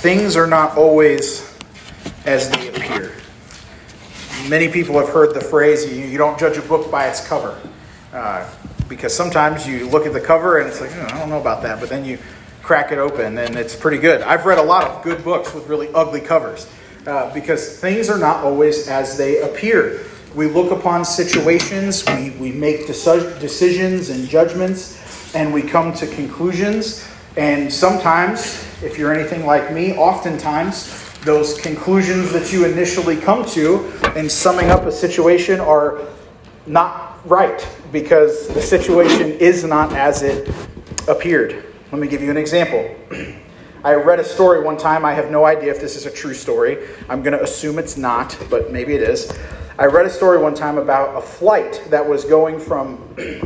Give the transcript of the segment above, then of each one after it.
Things are not always as they appear. Many people have heard the phrase, you don't judge a book by its cover. Because sometimes you look at the cover and it's like, I don't know about that. But then you crack it open and it's pretty good. I've read a lot of good books with really ugly covers. Because things are not always as they appear. We look upon situations, we make decisions and judgments, and we come to conclusions. And sometimes, if you're anything like me, oftentimes, those conclusions that you initially come to in summing up a situation are not right because the situation is not as it appeared. Let me give you an example. I read a story one time. I have no idea if this is a true story. I'm going to assume it's not, but maybe it is. I read a story one time about a flight that was going from,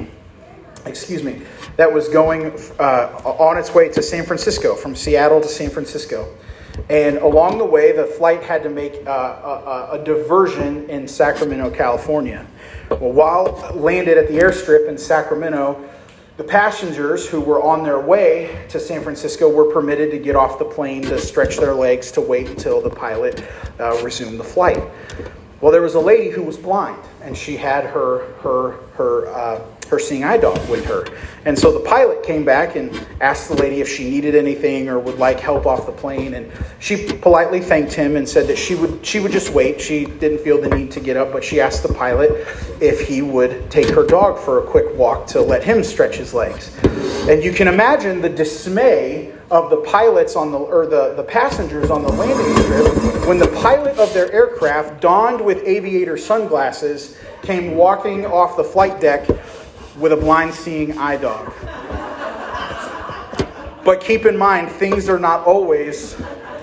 that was going on its way to San Francisco, from Seattle to San Francisco. And along the way, the flight had to make a diversion in Sacramento, California. Well, while landed at the airstrip in Sacramento, the passengers who were on their way to San Francisco were permitted to get off the plane to stretch their legs to wait until the pilot resumed the flight. Well, there was a lady who was blind, and she had her seeing eye dog with her. And so the pilot came back and asked the lady if she needed anything or would like help off the plane. And she politely thanked him and said that she would just wait. She didn't feel the need to get up, but she asked the pilot if he would take her dog for a quick walk to let him stretch his legs. And you can imagine the dismay of the pilots the passengers on the landing strip when the pilot of their aircraft, donned with aviator sunglasses, came walking off the flight deck with a blind seeing eye dog. But keep in mind, things are not always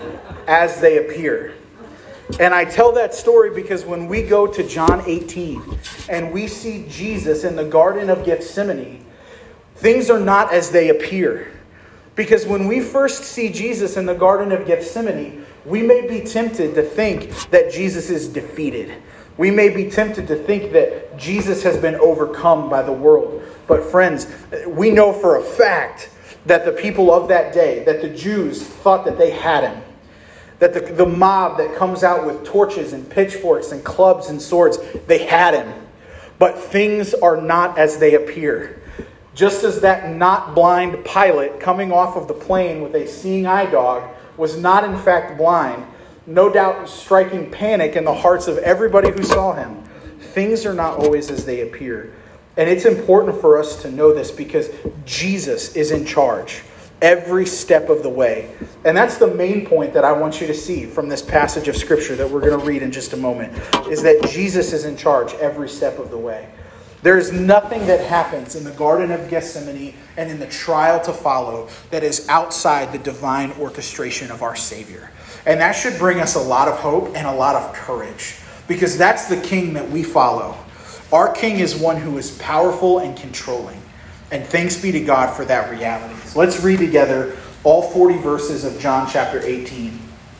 as they appear. And I tell that story because when we go to John 18 and we see Jesus in the Garden of Gethsemane, things are not as they appear. Because when we first see Jesus in the Garden of Gethsemane, we may be tempted to think that Jesus is defeated. We may be tempted to think that Jesus has been overcome by the world. But friends, we know for a fact that the people of that day, that the Jews thought that they had him. That the mob that comes out with torches and pitchforks and clubs and swords, they had him. But things are not as they appear. Just as that not blind pilot coming off of the plane with a seeing eye dog was not in fact blind, no doubt striking panic in the hearts of everybody who saw him. Things are not always as they appear. And it's important for us to know this because Jesus is in charge every step of the way. And that's the main point that I want you to see from this passage of Scripture that we're going to read in just a moment, is that Jesus is in charge every step of the way. There is nothing that happens in the Garden of Gethsemane and in the trial to follow that is outside the divine orchestration of our Savior. And that should bring us a lot of hope and a lot of courage, because that's the King that we follow. Our King is one who is powerful and controlling. And thanks be to God for that reality. So let's read together all 40 verses of John chapter 18.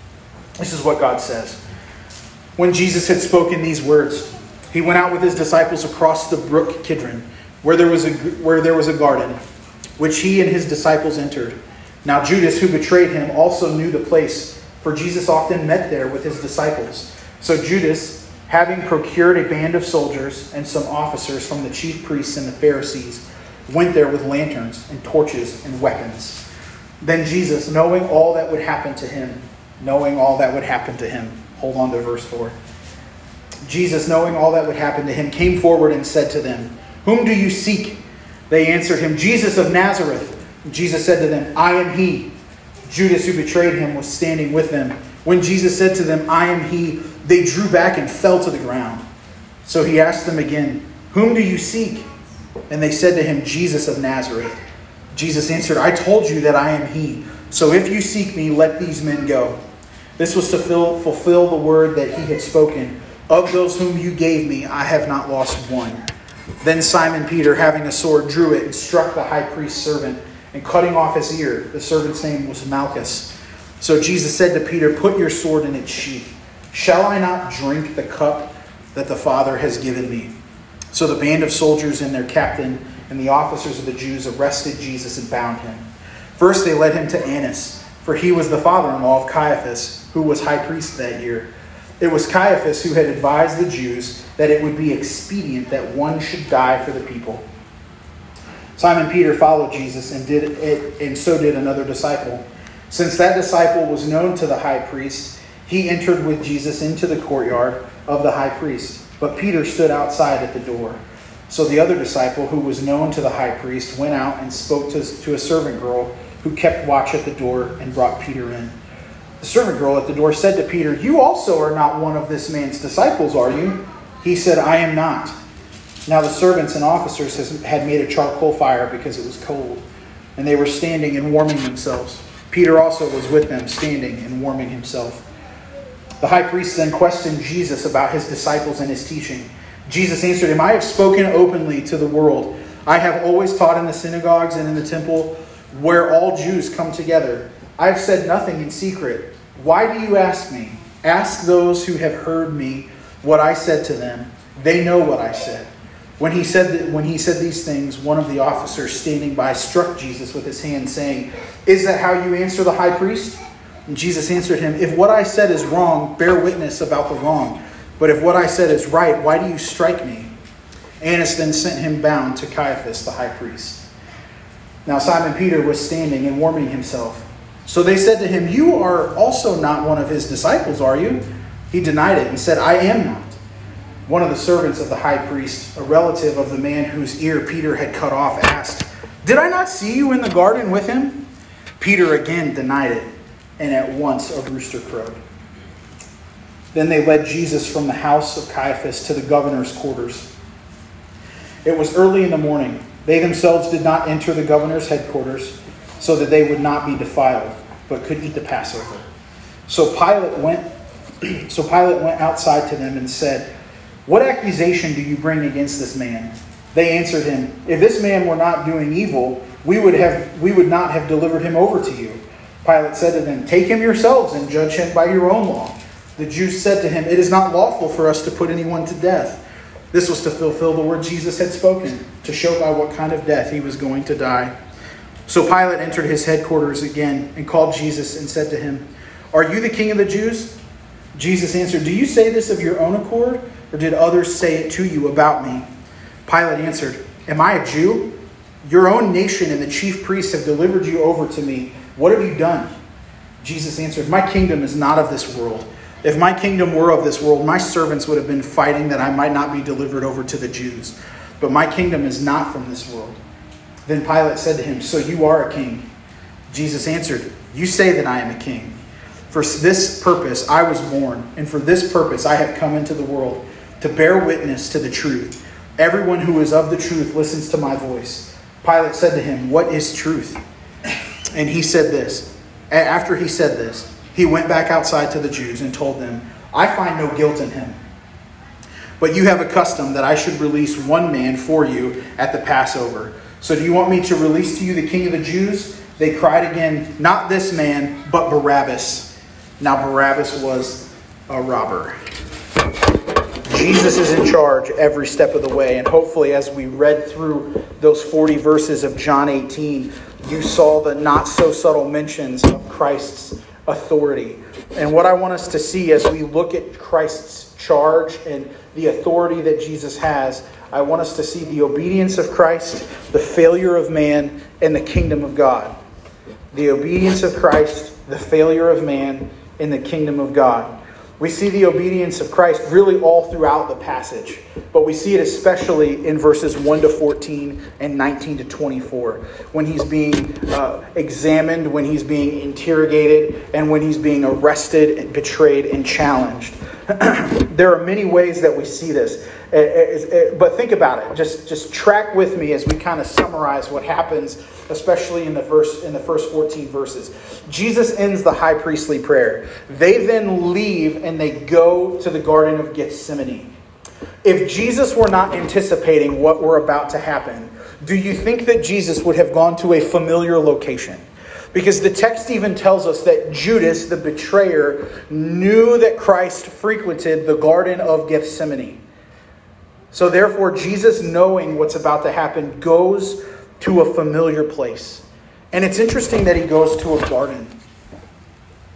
This is what God says. When Jesus had spoken these words, he went out with his disciples across the brook Kidron, where there was a garden, which he and his disciples entered. Now Judas, who betrayed him, also knew the place, for Jesus often met there with his disciples. So Judas, having procured a band of soldiers and some officers from the chief priests and the Pharisees, went there with lanterns and torches and weapons. Then Jesus, knowing all that would happen to him, hold on to verse 4. Jesus, knowing all that would happen to him, came forward and said to them, "Whom do you seek?" They answered him, "Jesus of Nazareth." Jesus said to them, "I am he." Judas, who betrayed him, was standing with them. When Jesus said to them, "I am he," they drew back and fell to the ground. So he asked them again, "Whom do you seek?" And they said to him, "Jesus of Nazareth." Jesus answered, "I told you that I am he. So if you seek me, let these men go." This was to fulfill the word that he had spoken. "Of those whom you gave me, I have not lost one." Then Simon Peter, having a sword, drew it and struck the high priest's servant, and cutting off his ear. The servant's name was Malchus. So Jesus said to Peter, "Put your sword in its sheath. Shall I not drink the cup that the Father has given me?" So the band of soldiers and their captain and the officers of the Jews arrested Jesus and bound him. First they led him to Annas, for he was the father-in-law of Caiaphas, who was high priest that year. It was Caiaphas who had advised the Jews that it would be expedient that one should die for the people. Simon Peter followed Jesus, and so did another disciple. Since that disciple was known to the high priest, he entered with Jesus into the courtyard of the high priest. But Peter stood outside at the door. So the other disciple, who was known to the high priest, went out and spoke to a servant girl who kept watch at the door and brought Peter in. The servant girl at the door said to Peter, "You also are not one of this man's disciples, are you?" He said, "I am not." Now the servants and officers had made a charcoal fire because it was cold, and they were standing and warming themselves. Peter also was with them, standing and warming himself. The high priest then questioned Jesus about his disciples and his teaching. Jesus answered him, "I have spoken openly to the world. I have always taught in the synagogues and in the temple where all Jews come together. I have said nothing in secret. Why do you ask me? Ask those who have heard me what I said to them. They know what I said." When he said these things, one of the officers standing by struck Jesus with his hand, saying, "Is that how you answer the high priest?" And Jesus answered him, "If what I said is wrong, bear witness about the wrong. But if what I said is right, why do you strike me?" Annas then sent him bound to Caiaphas, the high priest. Now Simon Peter was standing and warming himself. So they said to him, "You are also not one of his disciples, are you?" He denied it and said, "I am not." One of the servants of the high priest, a relative of the man whose ear Peter had cut off, asked, "Did I not see you in the garden with him?" Peter again denied it, and at once a rooster crowed. Then they led Jesus from the house of Caiaphas to the governor's quarters. It was early in the morning. They themselves did not enter the governor's headquarters, so that they would not be defiled, but could eat the Passover. So Pilate went outside to them and said, "What accusation do you bring against this man?" They answered him, "If this man were not doing evil, we would not have delivered him over to you." Pilate said to them, "Take him yourselves and judge him by your own law." The Jews said to him, "It is not lawful for us to put anyone to death." This was to fulfill the word Jesus had spoken, to show by what kind of death he was going to die. So Pilate entered his headquarters again and called Jesus and said to him, "Are you the king of the Jews?" Jesus answered, "Do you say this of your own accord, or did others say it to you about me?" Pilate answered, "Am I a Jew? Your own nation and the chief priests have delivered you over to me. What have you done?" Jesus answered, "My kingdom is not of this world. If my kingdom were of this world, my servants would have been fighting that I might not be delivered over to the Jews. But my kingdom is not from this world." Then Pilate said to him, "So you are a king?" Jesus answered, "You say that I am a king. For this purpose I was born, and for this purpose I have come into the world, to bear witness to the truth. Everyone who is of the truth listens to my voice." Pilate said to him, "What is truth?" And he said this. After he said this, he went back outside to the Jews and told them, "I find no guilt in him. But you have a custom that I should release one man for you at the Passover. So do you want me to release to you the king of the Jews?" They cried again, "Not this man, but Barabbas." Now Barabbas was a robber. Jesus is in charge every step of the way. And hopefully as we read through those 40 verses of John 18, you saw the not so subtle mentions of Christ's authority. And what I want us to see as we look at Christ's charge and the authority that Jesus has, I want us to see the obedience of Christ, the failure of man, and the kingdom of God. The obedience of Christ, the failure of man, and the kingdom of God. We see the obedience of Christ really all throughout the passage, but we see it especially in verses 1 to 14 and 19 to 24, when he's being examined, when he's being interrogated, and when he's being arrested and betrayed and challenged. There are many ways that we see this, but think about it. Just track with me as we kind of summarize what happens, especially in the first 14 verses. Jesus ends the high priestly prayer. They then leave and they go to the Garden of Gethsemane. If Jesus were not anticipating what were about to happen, do you think that Jesus would have gone to a familiar location? Because the text even tells us that Judas, the betrayer, knew that Christ frequented the Garden of Gethsemane. So therefore, Jesus, knowing what's about to happen, goes to a familiar place. And it's interesting that he goes to a garden.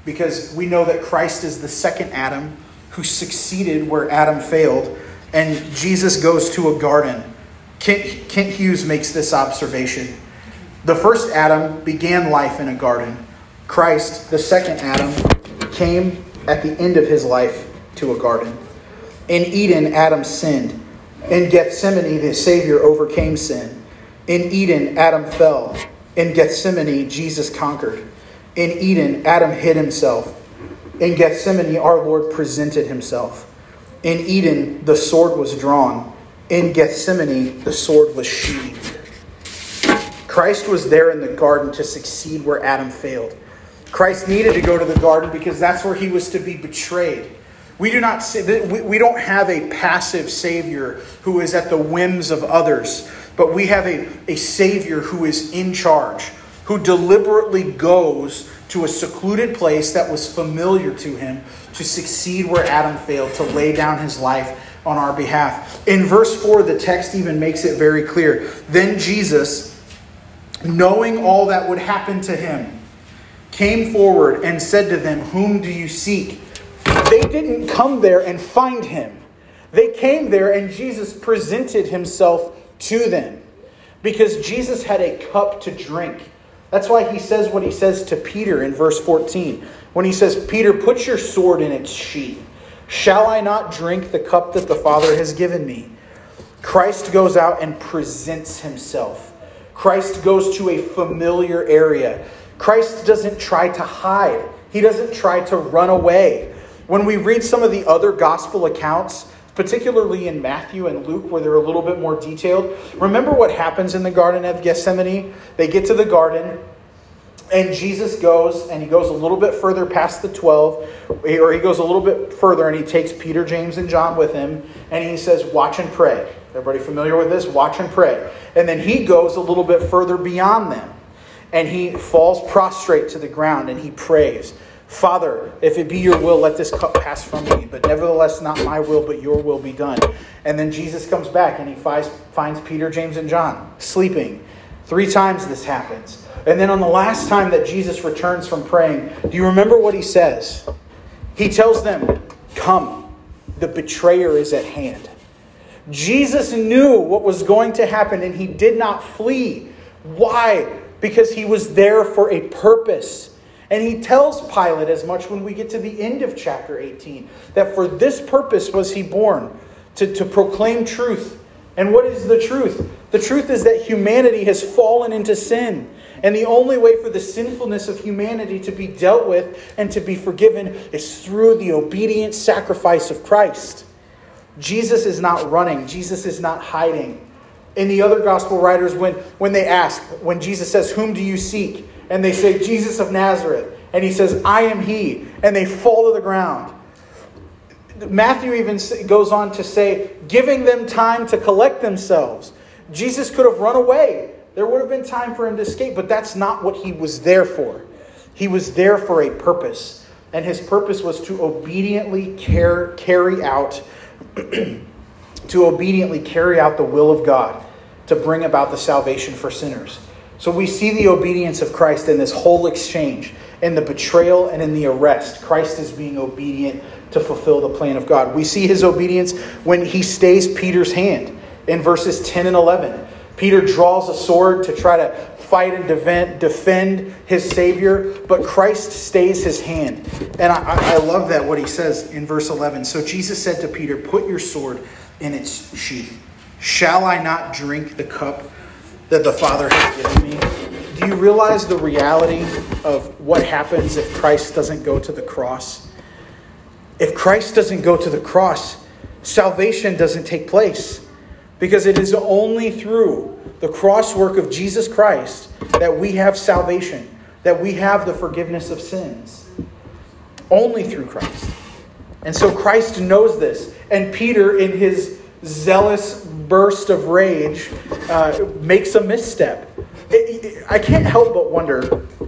because we know that Christ is the second Adam who succeeded where Adam failed. And Jesus goes to a garden. Kent Hughes makes this observation. The first Adam began life in a garden. Christ, the second Adam, came at the end of his life to a garden. In Eden, Adam sinned. In Gethsemane, the Savior overcame sin. In Eden, Adam fell. In Gethsemane, Jesus conquered. In Eden, Adam hid himself. In Gethsemane, our Lord presented himself. In Eden, the sword was drawn. In Gethsemane, the sword was sheathed. Christ was there in the garden to succeed where Adam failed. Christ needed to go to the garden because that's where he was to be betrayed. We don't have a passive Savior who is at the whims of others, but we have a Savior who is in charge, who deliberately goes to a secluded place that was familiar to him to succeed where Adam failed, to lay down his life on our behalf. In verse 4, the text even makes it very clear. Then Jesus, knowing all that would happen to him, came forward and said to them, "Whom do you seek?" They didn't come there and find him. They came there and Jesus presented himself to them because Jesus had a cup to drink. That's why he says what he says to Peter in verse 14. When he says, "Peter, put your sword in its sheath. Shall I not drink the cup that the Father has given me?" Christ goes out and presents himself. Christ goes to a familiar area. Christ doesn't try to hide. He doesn't try to run away. When we read some of the other gospel accounts, particularly in Matthew and Luke, where they're a little bit more detailed, remember what happens in the Garden of Gethsemane? They get to the garden, and Jesus goes, and he goes a little bit further past the 12, or he goes a little bit further, and he takes Peter, James, and John with him, and he says, "Watch and pray." Everybody familiar with this? Watch and pray. And then he goes a little bit further beyond them, and he falls prostrate to the ground, and he prays, "Father, if it be your will, let this cup pass from me. But nevertheless, not my will, but your will be done." And then Jesus comes back and he finds Peter, James, and John sleeping. 3 times this happens. And then on the last time that Jesus returns from praying, do you remember what he says? He tells them, "Come, the betrayer is at hand." Jesus knew what was going to happen and he did not flee. Why? Because he was there for a purpose. And he tells Pilate as much when we get to the end of chapter 18, that for this purpose was he born, to proclaim truth. And what is the truth? The truth is that humanity has fallen into sin. And the only way for the sinfulness of humanity to be dealt with and to be forgiven is through the obedient sacrifice of Christ. Jesus is not running. Jesus is not hiding. In the other gospel writers, when they ask, when Jesus says, "Whom do you seek?" And they say, "Jesus of Nazareth." And he says, "I am he." And they fall to the ground. Matthew even goes on to say, giving them time to collect themselves. Jesus could have run away. There would have been time for him to escape, but that's not what he was there for. He was there for a purpose. And his purpose was to obediently carry out the will of God, to bring about the salvation for sinners. So we see the obedience of Christ in this whole exchange, in the betrayal and in the arrest. Christ is being obedient to fulfill the plan of God. We see his obedience when he stays Peter's hand in verses 10 and 11. Peter draws a sword to try to fight and defend his Savior, but Christ stays his hand. And I love that what he says in verse 11. "So Jesus said to Peter, 'Put your sword in its sheath. Shall I not drink the cup that the Father has given me?'" Do you realize the reality of what happens if Christ doesn't go to the cross? If Christ doesn't go to the cross, salvation doesn't take place. Because it is only through the cross work of Jesus Christ that we have salvation, that we have the forgiveness of sins. Only through Christ. And so Christ knows this. And Peter, in his zealous burst of rage, makes a misstep. I can't help but wonder.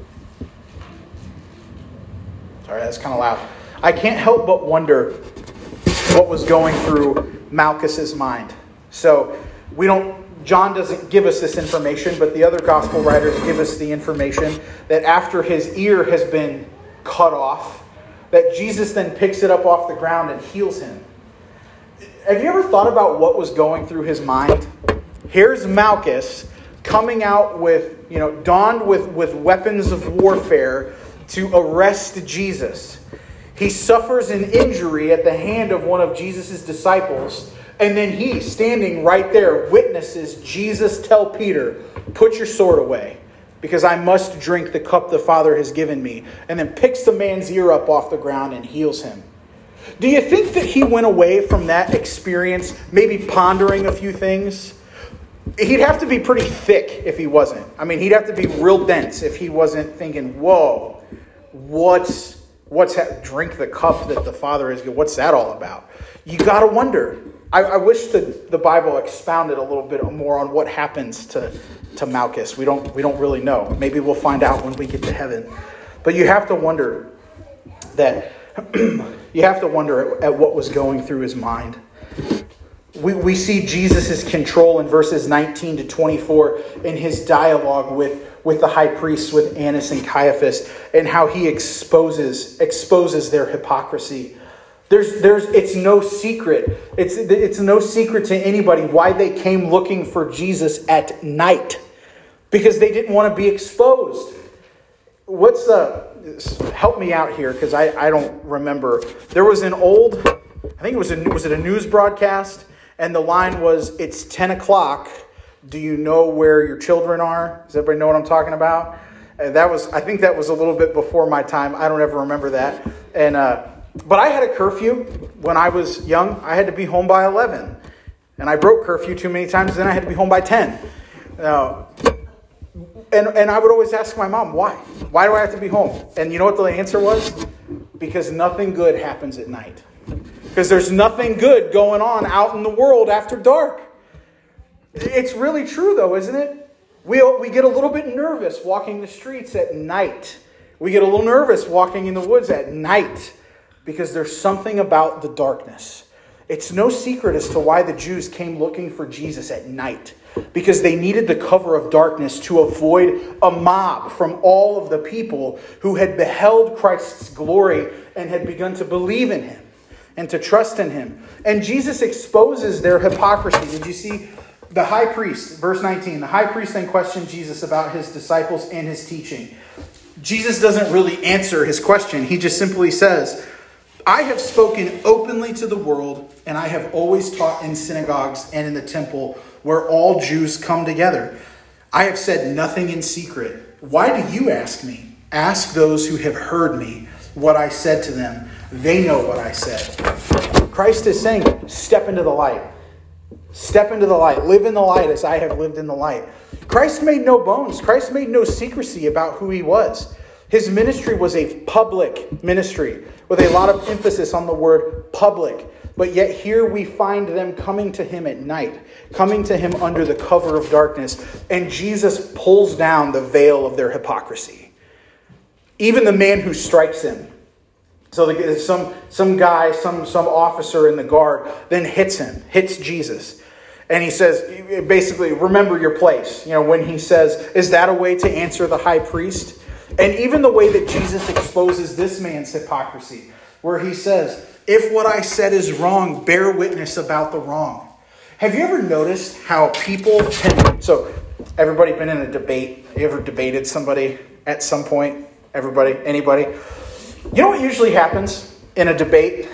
Sorry, that's kind of loud. I can't help but wonder what was going through Malchus's mind. So John doesn't give us this information, but the other gospel writers give us the information that after his ear has been cut off, that Jesus then picks it up off the ground and heals him. Have you ever thought about what was going through his mind? Here's Malchus coming out with, donned with weapons of warfare to arrest Jesus. He suffers an injury at the hand of one of Jesus' disciples, and then he, standing right there, witnesses Jesus tell Peter, "Put your sword away, because I must drink the cup the Father has given me," and then picks the man's ear up off the ground and heals him. Do you think that he went away from that experience maybe pondering a few things? He'd have to be pretty thick if he wasn't. I mean, he'd have to be real dense if he wasn't thinking, whoa, what's that? Drink the cup that the Father is. What's that all about? You got to wonder. I wish the Bible expounded a little bit more on what happens to Malchus. We don't really know. Maybe we'll find out when we get to heaven. But you have to wonder that at what was going through his mind. We see Jesus' control in verses 19 to 24 in his dialogue with the high priests, with Annas and Caiaphas, and how he exposes their hypocrisy. It's no secret. It's no secret to anybody why they came looking for Jesus at night, because they didn't want to be exposed. Help me out here, because I don't remember. There was an old, I think was it a news broadcast? And the line was, "It's 10 o'clock. Do you know where your children are?" Does everybody know what I'm talking about? And I think that was a little bit before my time. I don't ever remember that. And but I had a curfew when I was young. I had to be home by 11. And I broke curfew too many times, then I had to be home by 10. And I would always ask my mom, why? Why do I have to be home? And you know what the answer was? Because nothing good happens at night. Because there's nothing good going on out in the world after dark. It's really true, though, isn't it? We get a little bit nervous walking the streets at night. We get a little nervous walking in the woods at night, because there's something about the darkness. It's no secret as to why the Jews came looking for Jesus at night, because they needed the cover of darkness to avoid a mob from all of the people who had beheld Christ's glory and had begun to believe in him and to trust in him. And Jesus exposes their hypocrisy. Did you see the high priest, verse 19, the high priest then questioned Jesus about his disciples and his teaching. Jesus doesn't really answer his question. He just simply says, "I have spoken openly to the world, and I have always taught in synagogues and in the temple where all Jews come together. I have said nothing in secret. Why do you ask me? Ask those who have heard me what I said to them. They know what I said." Christ is saying, step into the light. Step into the light. Live in the light as I have lived in the light. Christ made no bones. Christ made no secrecy about who he was. His ministry was a public ministry with a lot of emphasis on the word public. But yet here we find them coming to him at night, coming to him under the cover of darkness. And Jesus pulls down the veil of their hypocrisy. Even the man who strikes him. So some guy, some officer in the guard then hits Jesus. And he says, basically, remember your place. When he says, is that a way to answer the high priest? And even the way that Jesus exposes this man's hypocrisy, where he says, if what I said is wrong, bear witness about the wrong. Have you ever noticed how people so everybody been in a debate? You ever debated somebody at some point? Everybody? Anybody? You know what usually happens in a debate?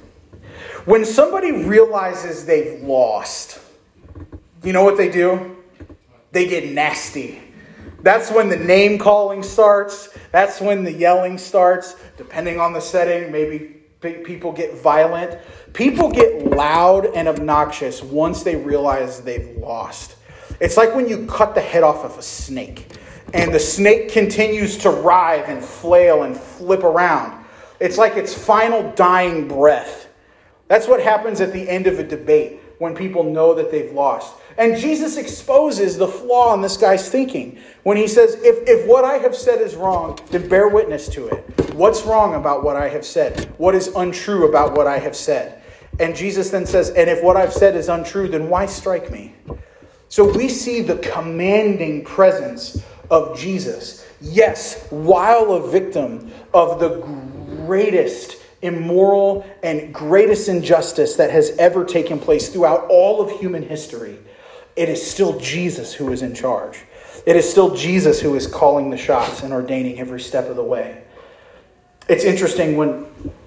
When somebody realizes they've lost, you know what they do? They get nasty. That's when the name calling starts. That's when the yelling starts. Depending on the setting, maybe people get violent. People get loud and obnoxious once they realize they've lost. It's like when you cut the head off of a snake and the snake continues to writhe and flail and flip around. It's like its final dying breath. That's what happens at the end of a debate when people know that they've lost. And Jesus exposes the flaw in this guy's thinking when he says, if what I have said is wrong, then bear witness to it. What's wrong about what I have said? What is untrue about what I have said? And Jesus then says, and if what I've said is untrue, then why strike me? So we see the commanding presence of Jesus. Yes, while a victim of the greatest immoral and greatest injustice that has ever taken place throughout all of human history, it is still Jesus who is in charge. It is still Jesus who is calling the shots and ordaining every step of the way. It's interesting when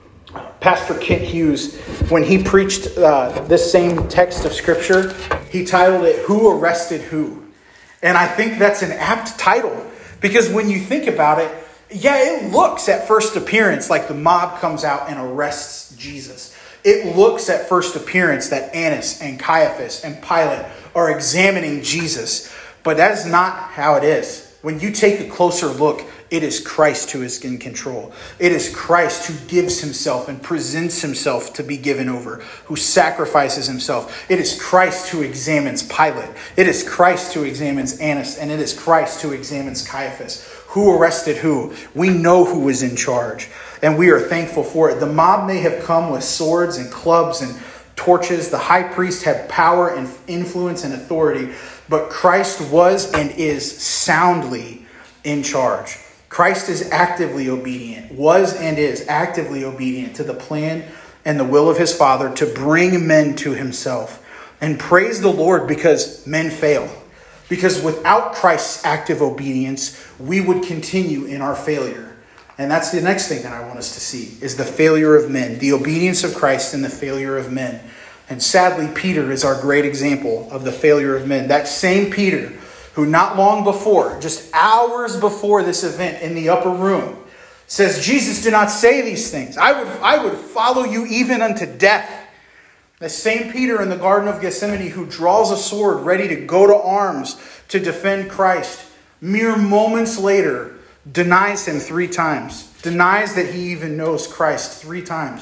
Pastor Kent Hughes, when he preached this same text of Scripture, he titled it, "Who Arrested Who?" And I think that's an apt title, because when you think about it, yeah, it looks at first appearance like the mob comes out and arrests Jesus. It looks at first appearance that Annas and Caiaphas and Pilate are examining Jesus. But that's not how it is. When you take a closer look, it is Christ who is in control. It is Christ who gives himself and presents himself to be given over, who sacrifices himself. It is Christ who examines Pilate. It is Christ who examines Annas, and it is Christ who examines Caiaphas. Who arrested who? We know who is in charge, and we are thankful for it. The mob may have come with swords and clubs and torches. The high priest had power and influence and authority, but Christ was and is soundly in charge. Christ is actively obedient, was and is actively obedient to the plan and the will of his Father to bring men to himself. And praise the Lord, because men fail. Because without Christ's active obedience, we would continue in our failure. And that's the next thing that I want us to see, is the failure of men, the obedience of Christ and the failure of men. And sadly, Peter is our great example of the failure of men. That same Peter who not long before, just hours before this event in the upper room, says, "Jesus, do not say these things. I would follow you even unto death." The same Peter in the Garden of Gethsemane who draws a sword ready to go to arms to defend Christ, mere moments later denies him 3 times. Denies that he even knows Christ 3 times.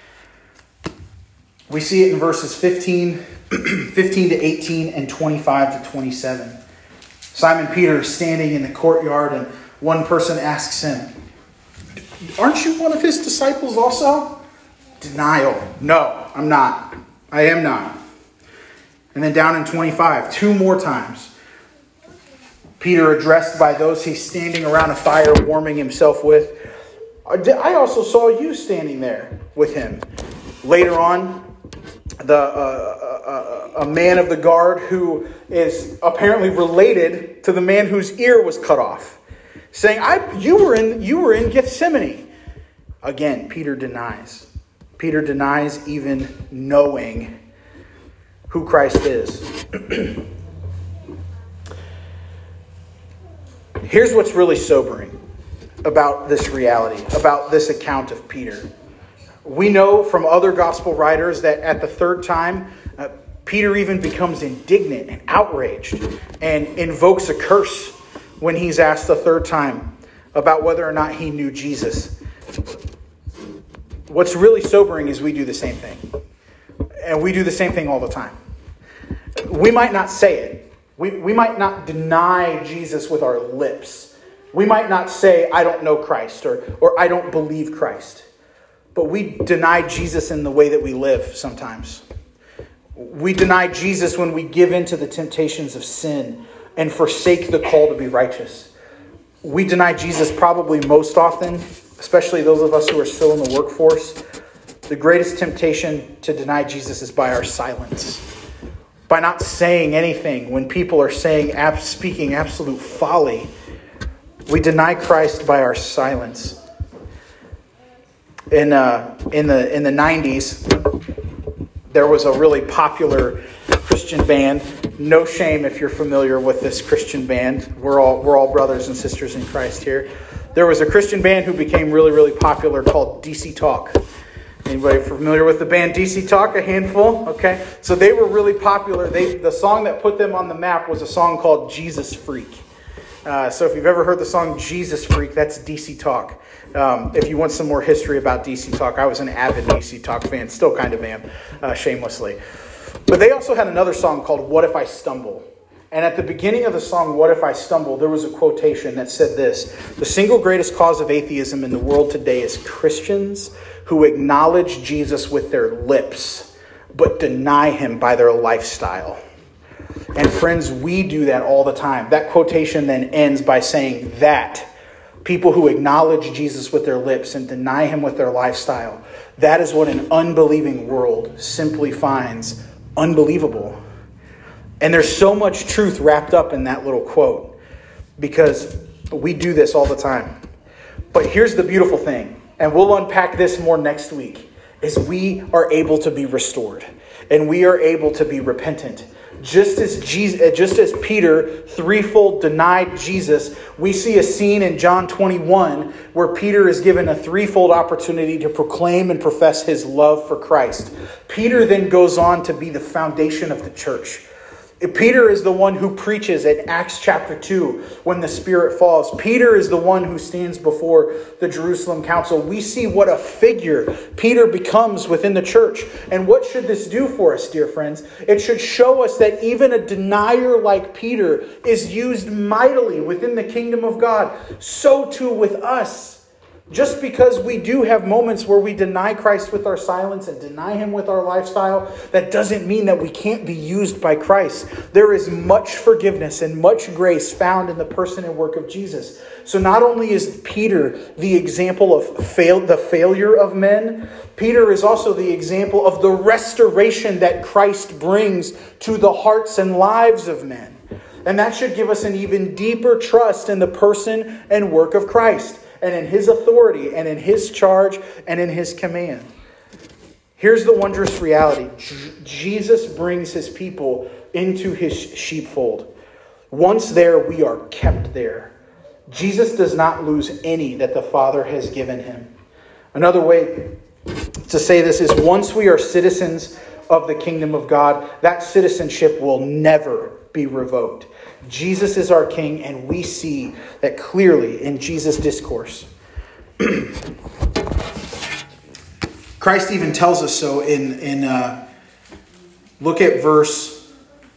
We see it in verses 15 to 18 and 25 to 27. Simon Peter is standing in the courtyard, and one person asks him, "Aren't you one of his disciples also?" Denial. "No, I'm not. I am not." And then down in 25, 2 more times, Peter, addressed by those he's standing around a fire warming himself with, "I also saw you standing there with him." Later on, a man of the guard who is apparently related to the man whose ear was cut off, saying, "You were in Gethsemane." Again, Peter denies. Peter denies even knowing who Christ is. Here's what's really sobering about this reality, about this account of Peter. We know from other gospel writers that at the 3rd time, Peter even becomes indignant and outraged and invokes a curse when he's asked the 3rd time about whether or not he knew Jesus. What's really sobering is we do the same thing. And we do the same thing all the time. We might not say it. We might not deny Jesus with our lips. We might not say, "I don't know Christ," or "I don't believe Christ." But we deny Jesus in the way that we live sometimes. We deny Jesus when we give in to the temptations of sin and forsake the call to be righteous. We deny Jesus probably most often, especially those of us who are still in the workforce. The greatest temptation to deny Jesus is by our silence. By not saying anything when people are speaking absolute folly. We deny Christ by our silence. In the 90s, there was a really popular Christian band. No shame if you're familiar with this Christian band. We're all brothers and sisters in Christ here. There was a Christian band who became really, really popular called DC Talk. Anybody familiar with the band DC Talk? A handful? Okay. So they were really popular. The song that put them on the map was a song called Jesus Freak. So if you've ever heard the song Jesus Freak, that's DC Talk. If you want some more history about DC Talk, I was an avid DC Talk fan. Still kind of am, shamelessly. But they also had another song called What If I Stumble? And at the beginning of the song, What If I Stumble, there was a quotation that said this: "The single greatest cause of atheism in the world today is Christians who acknowledge Jesus with their lips, but deny him by their lifestyle." And friends, we do that all the time. That quotation then ends by saying that people who acknowledge Jesus with their lips and deny him with their lifestyle, that is what an unbelieving world simply finds unbelievable. And there's so much truth wrapped up in that little quote because we do this all the time. But here's the beautiful thing, and we'll unpack this more next week, is we are able to be restored and we are able to be repentant. Just as Peter threefold denied Jesus, we see a scene in John 21 where Peter is given a threefold opportunity to proclaim and profess his love for Christ. Peter then goes on to be the foundation of the church. Peter is the one who preaches in Acts chapter 2 when the Spirit falls. Peter is the one who stands before the Jerusalem council. We see what a figure Peter becomes within the church. And what should this do for us, dear friends? It should show us that even a denier like Peter is used mightily within the kingdom of God. So too with us. Just because we do have moments where we deny Christ with our silence and deny him with our lifestyle, that doesn't mean that we can't be used by Christ. There is much forgiveness and much grace found in the person and work of Jesus. So not only is Peter the example of the failure of men, Peter is also the example of the restoration that Christ brings to the hearts and lives of men. And that should give us an even deeper trust in the person and work of Christ, and in his authority, and in his charge, and in his command. Here's the wondrous reality. Jesus brings his people into his sheepfold. Once there, we are kept there. Jesus does not lose any that the Father has given him. Another way to say this is once we are citizens of the kingdom of God, that citizenship will never be revoked. Jesus is our King, and we see that clearly in Jesus' discourse. Christ even tells us so in look at verse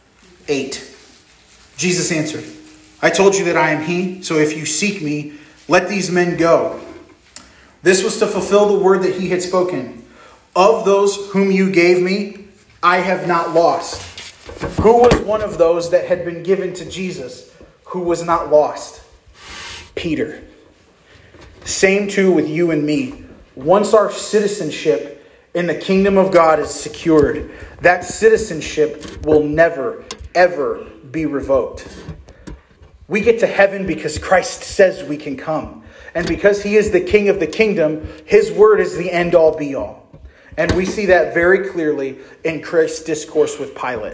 8. Jesus answered, I told you that I am he, so if you seek me, let these men go. This was to fulfill the word that he had spoken. Of those whom you gave me, I have not lost. Who was one of those that had been given to Jesus who was not lost? Peter. Same too with you and me. Once our citizenship in the kingdom of God is secured, that citizenship will never, ever be revoked. We get to heaven because Christ says we can come. And because he is the king of the kingdom, his word is the end all be all. And we see that very clearly in Christ's discourse with Pilate.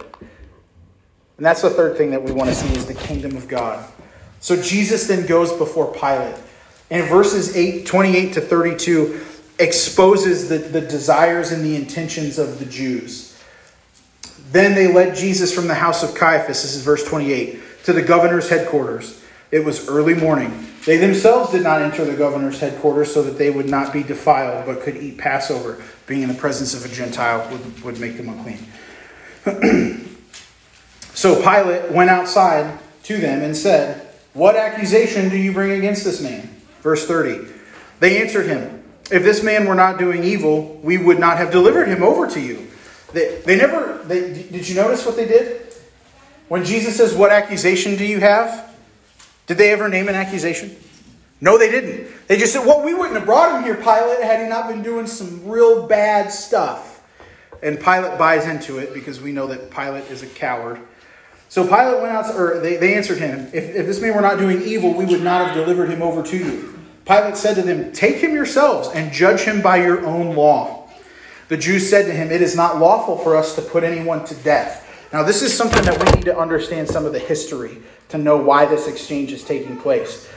And that's the third thing that we want to see is the kingdom of God. So Jesus then goes before Pilate. And verses 28 to 32 exposes the desires and the intentions of the Jews. Then they led Jesus from the house of Caiaphas, this is verse 28, to the governor's headquarters. It was early morning. They themselves did not enter the governor's headquarters so that they would not be defiled, but could eat Passover. Being in the presence of a Gentile would make them unclean. So Pilate went outside to them and said, what accusation do you bring against this man? Verse 30. They answered him, if this man were not doing evil, we would not have delivered him over to you. Did you notice what they did? When Jesus says, what accusation do you have? Did they ever name an accusation? No, they didn't. They just said, well, we wouldn't have brought him here, Pilate, had he not been doing some real bad stuff. And Pilate buys into it because we know that Pilate is a coward. So Pilate went out, or they answered him, if this man were not doing evil, we would not have delivered him over to you. Pilate said to them, take him yourselves and judge him by your own law. The Jews said to him, it is not lawful for us to put anyone to death. Now this is something that we need to understand some of the history to know why this exchange is taking place.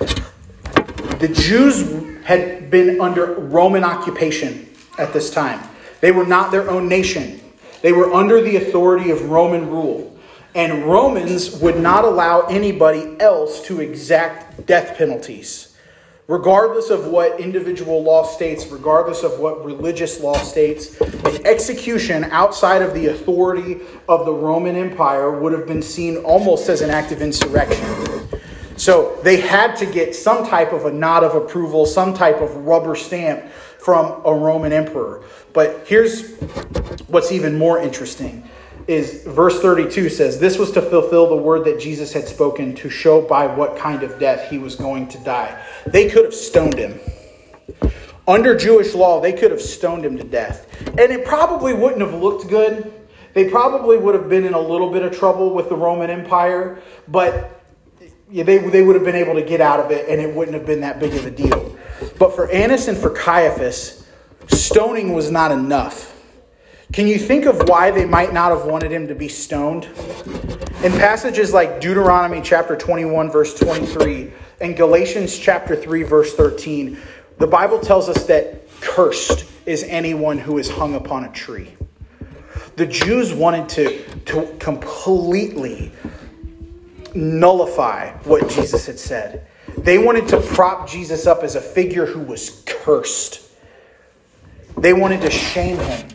The Jews had been under Roman occupation at this time. They were not their own nation. They were under the authority of Roman rule. And Romans would not allow anybody else to exact death penalties. Regardless of what individual law states, regardless of what religious law states, an execution outside of the authority of the Roman Empire would have been seen almost as an act of insurrection. So they had to get some type of a nod of approval, some type of rubber stamp from a Roman emperor. But here's what's even more interesting. is verse 32 says, this was to fulfill the word that Jesus had spoken to show by what kind of death he was going to die. They could have stoned him. Under Jewish law, they could have stoned him to death. And it probably wouldn't have looked good. They probably would have been in a little bit of trouble with the Roman Empire, but they would have been able to get out of it, and it wouldn't have been that big of a deal. But for Annas and for Caiaphas, stoning was not enough. Can you think of why they might not have wanted him to be stoned? In passages like Deuteronomy chapter 21, verse 23, and Galatians chapter 3, verse 13, the Bible tells us that cursed is anyone who is hung upon a tree. The Jews wanted to completely nullify what Jesus had said. They wanted to prop Jesus up as a figure who was cursed. They wanted to shame him.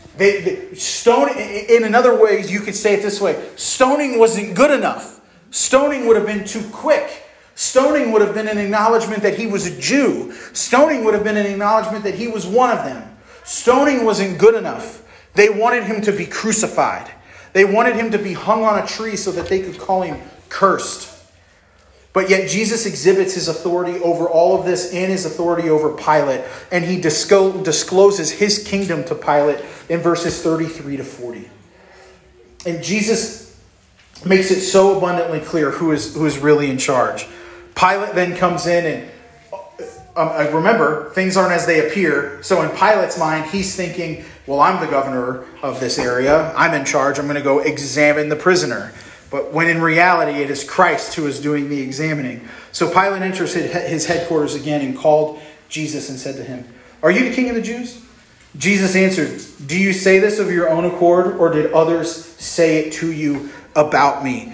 In another ways, you could say it this way. Stoning wasn't good enough. Stoning would have been too quick. Stoning would have been an acknowledgement that he was a Jew. Stoning would have been an acknowledgement that he was one of them. Stoning wasn't good enough. They wanted him to be crucified. They wanted him to be hung on a tree so that they could call him cursed. But yet Jesus exhibits his authority over all of this and his authority over Pilate. And he discloses his kingdom to Pilate in verses 33 to 40. And Jesus makes it so abundantly clear who is really in charge. Pilate then comes in and remember, things aren't as they appear. So in Pilate's mind, he's thinking, well, I'm the governor of this area. I'm in charge. I'm going to go examine the prisoner. But when in reality, it is Christ who is doing the examining. So Pilate enters his headquarters again and called Jesus and said to him, "Are you the king of the Jews?" Jesus answered, "Do you say this of your own accord, or did others say it to you about me?"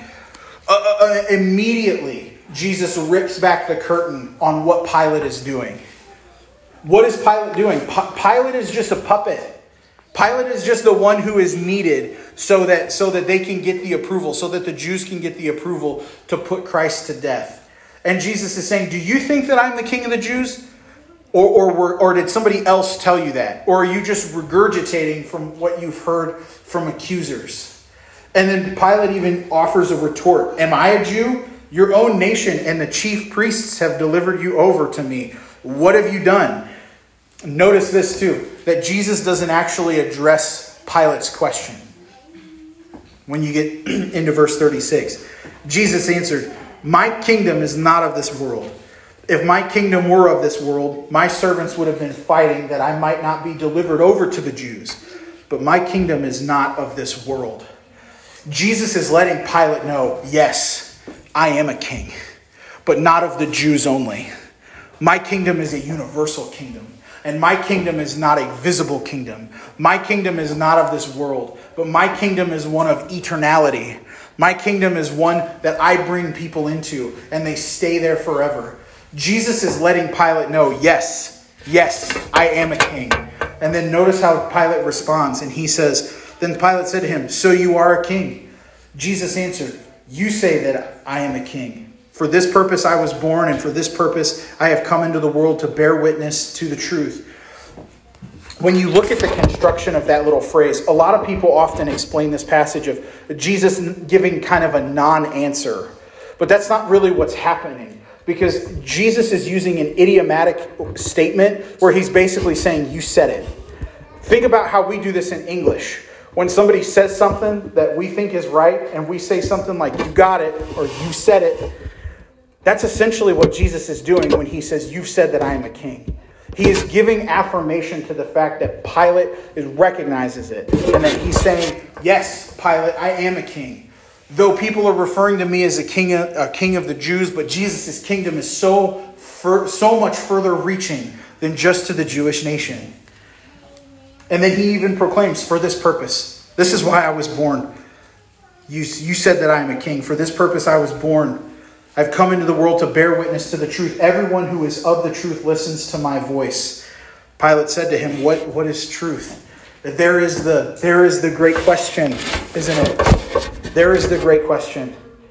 Immediately, Jesus rips back the curtain on what Pilate is doing. What is Pilate doing? Pilate is just a puppet. Pilate is just the one who is needed so that they can get the approval, so that the Jews can get the approval to put Christ to death. And Jesus is saying, do you think that I'm the king of the Jews? Or did somebody else tell you that? Or are you just regurgitating from what you've heard from accusers? And then Pilate even offers a retort. Am I a Jew? Your own nation and the chief priests have delivered you over to me. What have you done? Notice this too, that Jesus doesn't actually address Pilate's question. When you get into verse 36, Jesus answered, "My kingdom is not of this world. If my kingdom were of this world, my servants would have been fighting that I might not be delivered over to the Jews. But my kingdom is not of this world." Jesus is letting Pilate know, yes, I am a king, but not of the Jews only. My kingdom is a universal kingdom. And my kingdom is not a visible kingdom. My kingdom is not of this world, but my kingdom is one of eternality. My kingdom is one that I bring people into, and they stay there forever. Jesus is letting Pilate know, yes, I am a king. And then notice how Pilate responds, and he says, then Pilate said to him, "So you are a king?" Jesus answered, "You say that I am a king. For this purpose I was born, and for this purpose I have come into the world to bear witness to the truth." When you look at the construction of that little phrase, a lot of people often explain this passage of Jesus giving kind of a non-answer. But that's not really what's happening, because Jesus is using an idiomatic statement where he's basically saying, you said it. Think about how we do this in English. When somebody says something that we think is right, and we say something like, you got it, or you said it, that's essentially what Jesus is doing when he says, you've said that I am a king. He is giving affirmation to the fact that Pilate recognizes it. And that he's saying, yes, Pilate, I am a king. Though people are referring to me as a king of the Jews, but Jesus' kingdom is so much further reaching than just to the Jewish nation. And then he even proclaims, for this purpose, this is why I was born. You said that I am a king. For this purpose I was born. I've come into the world to bear witness to the truth. Everyone who is of the truth listens to my voice. Pilate said to him, what is truth? There is the great question, isn't it? There is the great question.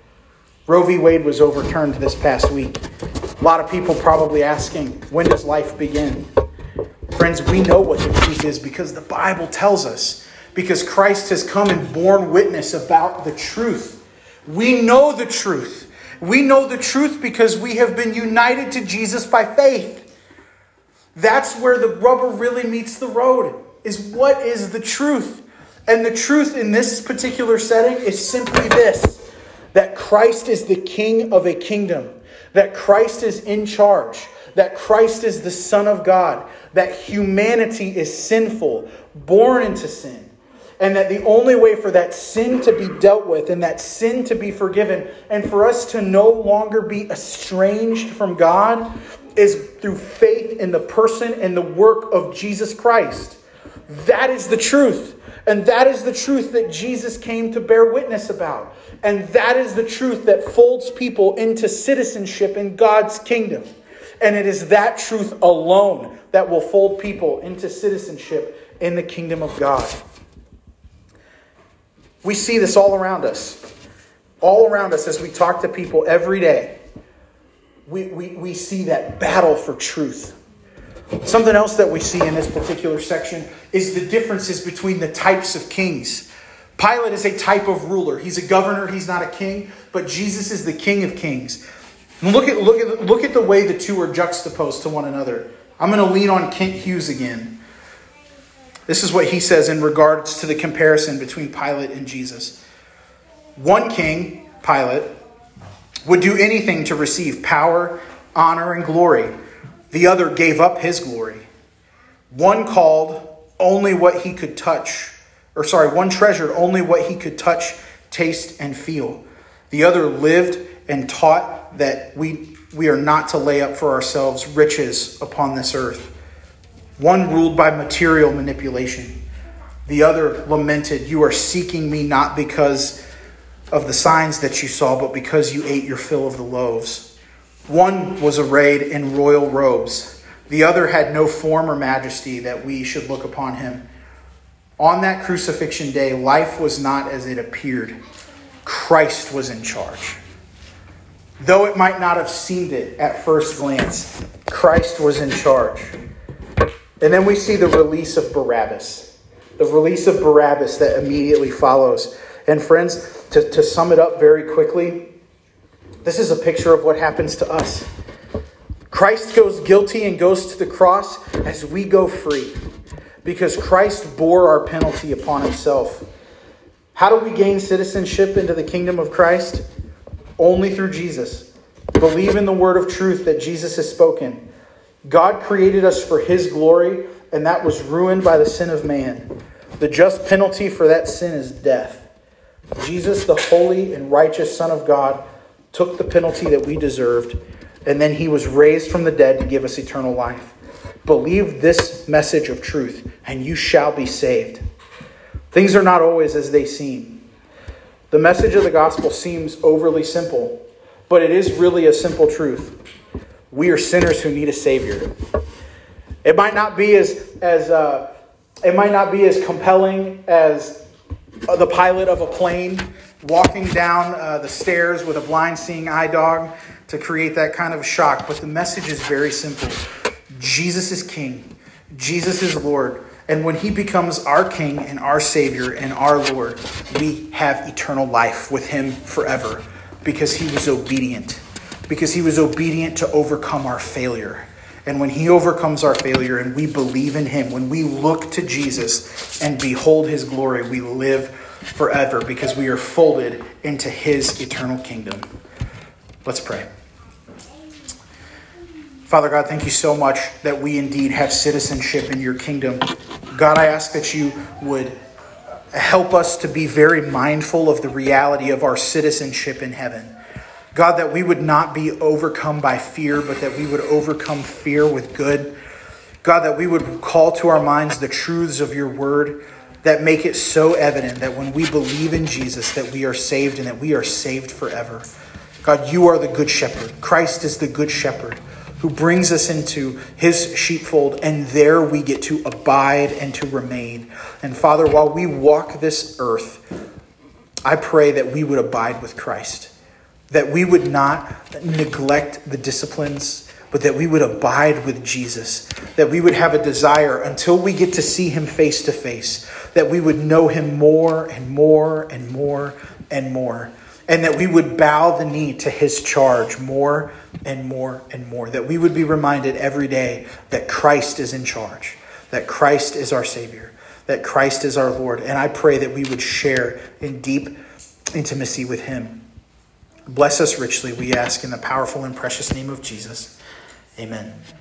Roe v. Wade was overturned this past week. A lot of people probably asking, when does life begin? Friends, we know what the truth is because the Bible tells us. because Christ has come and borne witness about the truth. We know the truth. We know the truth because we have been united to Jesus by faith. That's where the rubber really meets the road, is what is the truth? And the truth in this particular setting is simply this, that Christ is the king of a kingdom, that Christ is in charge, that Christ is the Son of God, that humanity is sinful, born into sin, and that the only way for that sin to be dealt with and that sin to be forgiven and for us to no longer be estranged from God is through faith in the person and the work of Jesus Christ. That is the truth. And that is the truth that Jesus came to bear witness about. And that is the truth that folds people into citizenship in God's kingdom. And it is that truth alone that will fold people into citizenship in the kingdom of God. We see this all around us. All around us as we talk to people every day. We see that battle for truth. Something else that we see in this particular section is the differences between the types of kings. Pilate is a type of ruler. He's a governor. He's not a king. But Jesus is the King of Kings. And look at the way the two are juxtaposed to one another. I'm going to lean on Kent Hughes again. This is what he says in regards to the comparison between Pilate and Jesus. One king, Pilate, would do anything to receive power, honor, and glory. The other gave up his glory. One called only what he could touch. One treasured only what he could touch, taste, and feel. The other lived and taught that we are not to lay up for ourselves riches upon this earth. One ruled by material manipulation. The other lamented, "You are seeking me not because of the signs that you saw, but because you ate your fill of the loaves." One was arrayed in royal robes. The other had no form or majesty that we should look upon him. On that crucifixion day, life was not as it appeared. Christ was in charge. Though it might not have seemed it at first glance, Christ was in charge. And then we see the release of Barabbas. The release of Barabbas that immediately follows. And friends, to sum it up very quickly, this is a picture of what happens to us. Christ goes guilty and goes to the cross as we go free. Because Christ bore our penalty upon himself. How do we gain citizenship into the kingdom of Christ? Only through Jesus. Believe in the word of truth that Jesus has spoken. God created us for his glory, and that was ruined by the sin of man. The just penalty for that sin is death. Jesus, the holy and righteous Son of God, took the penalty that we deserved, and then he was raised from the dead to give us eternal life. Believe this message of truth, and you shall be saved. Things are not always as they seem. The message of the gospel seems overly simple, but it is really a simple truth. We are sinners who need a Savior. It might not be as compelling as the pilot of a plane walking down the stairs with a blind seeing eye dog to create that kind of shock. But the message is very simple. Jesus is King. Jesus is Lord. And when he becomes our King and our Savior and our Lord, we have eternal life with him forever because he was obedient. Because he was obedient to overcome our failure. And when he overcomes our failure and we believe in him, when we look to Jesus and behold his glory, we live forever because we are folded into his eternal kingdom. Let's pray. Father God, thank you so much that we indeed have citizenship in your kingdom. God, I ask that you would help us to be very mindful of the reality of our citizenship in heaven. God, that we would not be overcome by fear, but that we would overcome fear with good. God, that we would call to our minds the truths of your word that make it so evident that when we believe in Jesus, that we are saved and that we are saved forever. God, you are the good shepherd. Christ is the good shepherd who brings us into his sheepfold, and there we get to abide and to remain. And Father, while we walk this earth, I pray that we would abide with Christ. That we would not neglect the disciplines, but that we would abide with Jesus, that we would have a desire until we get to see him face to face, that we would know him more and more and more and more, and that we would bow the knee to his charge more and more and more, that we would be reminded every day that Christ is in charge, that Christ is our Savior, that Christ is our Lord. And I pray that we would share in deep intimacy with him. Bless us richly, we ask in the powerful and precious name of Jesus. Amen.